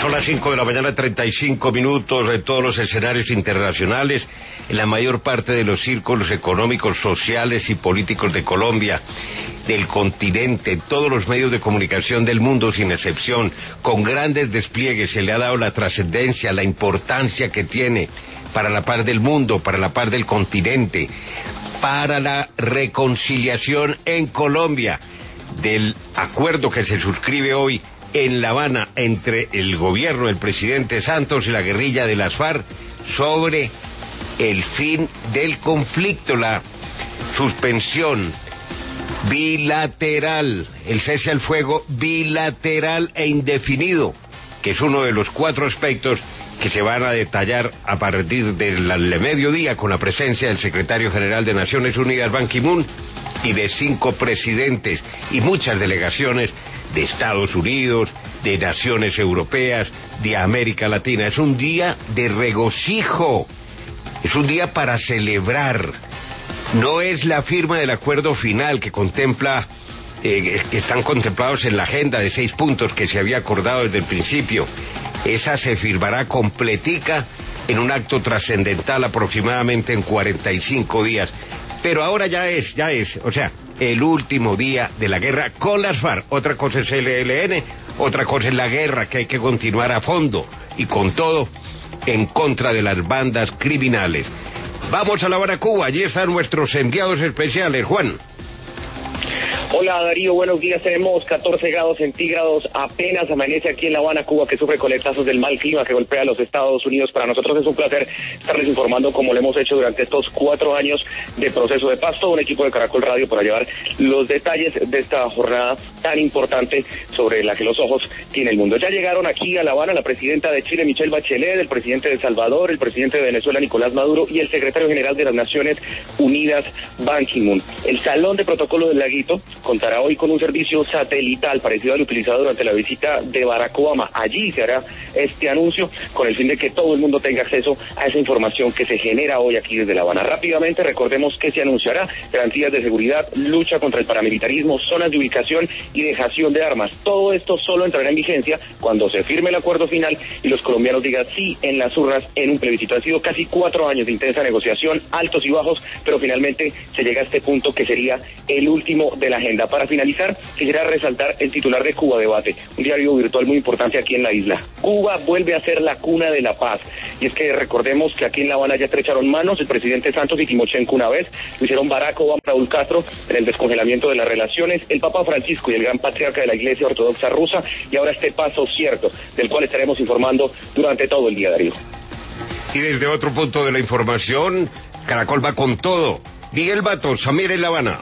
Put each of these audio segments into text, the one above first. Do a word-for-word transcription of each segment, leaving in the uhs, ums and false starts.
Son las cinco de la mañana, treinta y cinco minutos, en todos los escenarios internacionales, en la mayor parte de los círculos económicos, sociales y políticos de Colombia, del continente, en todos los medios de comunicación del mundo, sin excepción, con grandes despliegues, se le ha dado la trascendencia, la importancia que tiene para la paz del mundo, para la paz del continente, para la reconciliación en Colombia, del acuerdo que se suscribe hoy en La Habana entre el gobierno del presidente Santos y la guerrilla de las FARC sobre el fin del conflicto, la suspensión bilateral, el cese al fuego bilateral e indefinido, que es uno de los cuatro aspectos que se van a detallar a partir del mediodía con la presencia del secretario general de Naciones Unidas, Ban Ki-moon, y de cinco presidentes y muchas delegaciones de Estados Unidos, de naciones europeas, de América Latina. Es un día de regocijo, es un día para celebrar. No es la firma del acuerdo final que contempla, eh, que están contemplados en la agenda de seis puntos que se había acordado desde el principio. Esa se firmará completica en un acto trascendental aproximadamente en cuarenta y cinco días. Pero ahora ya es, ya es, o sea, el último día de la guerra con las FARC. Otra cosa es el E L N, otra cosa es la guerra que hay que continuar a fondo y con todo en contra de las bandas criminales. Vamos a La Habana, Cuba, allí están nuestros enviados especiales. Juan. Hola Darío, buenos días. Tenemos catorce grados centígrados, apenas amanece aquí en La Habana, Cuba, que sufre coletazos del mal clima que golpea a los Estados Unidos. Para nosotros es un placer estarles informando como lo hemos hecho durante estos cuatro años de proceso de paz. Todo un equipo de Caracol Radio para llevar los detalles de esta jornada tan importante sobre la que los ojos tiene el mundo. Ya llegaron aquí a La Habana la presidenta de Chile, Michelle Bachelet, el presidente de El Salvador, el presidente de Venezuela, Nicolás Maduro, y el secretario general de las Naciones Unidas, Ban Ki-moon. El Salón de Protocolo del Laguito contará hoy con un servicio satelital parecido al utilizado durante la visita de Barack Obama. Allí se hará este anuncio con el fin de que todo el mundo tenga acceso a esa información que se genera hoy aquí desde La Habana. Rápidamente recordemos que se anunciará: garantías de seguridad, lucha contra el paramilitarismo, zonas de ubicación y dejación de armas. Todo esto solo entrará en vigencia cuando se firme el acuerdo final y los colombianos digan sí en las urnas en un plebiscito. Han sido casi cuatro años de intensa negociación, altos y bajos, pero finalmente se llega a este punto que sería el último de la agenda. Para finalizar, quisiera resaltar el titular de Cuba Debate, un diario virtual muy importante aquí en la isla. Cuba vuelve a ser la cuna de la paz. Y es que recordemos que aquí en La Habana ya estrecharon manos el presidente Santos y Timochenko una vez, lo hicieron Barack Obama, Raúl Castro en el descongelamiento de las relaciones, el Papa Francisco y el gran patriarca de la Iglesia Ortodoxa rusa, y ahora este paso cierto, del cual estaremos informando durante todo el día, Darío. Y desde otro punto de la información, Caracol va con todo. Miguel Batos, Samir en La Habana.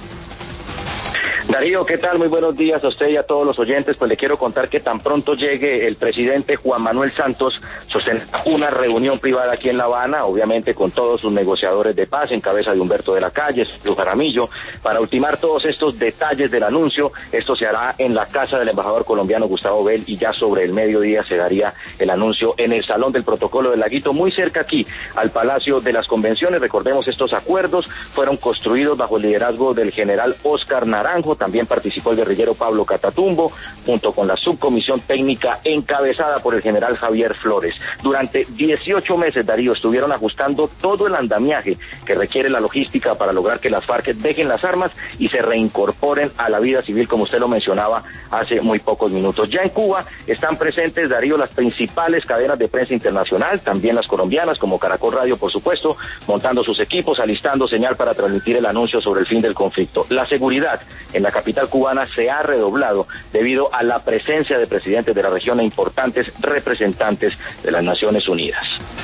Darío, ¿qué tal? Muy buenos días a usted y a todos los oyentes. Pues le quiero contar que tan pronto llegue el presidente Juan Manuel Santos, sostendrá una reunión privada aquí en La Habana, obviamente con todos sus negociadores de paz, en cabeza de Humberto de la Calle, Sergio Jaramillo, para ultimar todos estos detalles del anuncio. Esto se hará en la casa del embajador colombiano Gustavo Bell, y ya sobre el mediodía se daría el anuncio en el Salón del Protocolo del Laguito, muy cerca aquí al Palacio de las Convenciones. Recordemos, estos acuerdos fueron construidos bajo el liderazgo del general Óscar Naranjo. También participó el guerrillero Pablo Catatumbo, junto con la subcomisión técnica encabezada por el general Javier Flores. Durante dieciocho meses, Darío, estuvieron ajustando todo el andamiaje que requiere la logística para lograr que las FARC dejen las armas y se reincorporen a la vida civil, como usted lo mencionaba hace muy pocos minutos. Ya en Cuba están presentes, Darío, las principales cadenas de prensa internacional, también las colombianas, como Caracol Radio, por supuesto, montando sus equipos, alistando señal para transmitir el anuncio sobre el fin del conflicto. La seguridad en la capital cubana se ha redoblado debido a la presencia de presidentes de la región e importantes representantes de las Naciones Unidas.